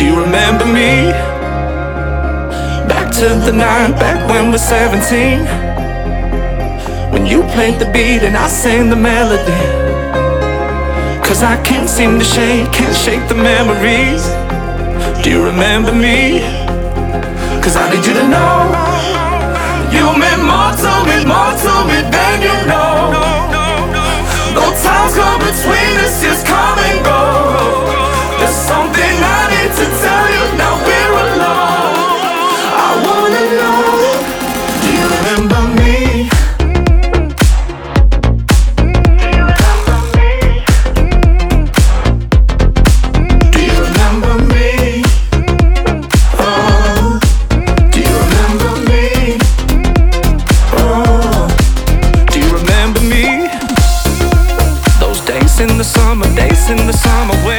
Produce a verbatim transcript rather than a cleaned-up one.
you remember me? Back to the night, back when we're seventeen, when you played the beat and I sang the melody. Cause I can't seem to shake, can't shake the memories. Do you remember me? Cause I need you to know, you meant more to me, more to me than you know. Though times go between us, just come and go. There's something I need to tell you, now we're alone. I wanna know, do you remember me? Do you remember me? Oh, do you remember me? Oh, do you remember me? Those days in the summer, days in the summer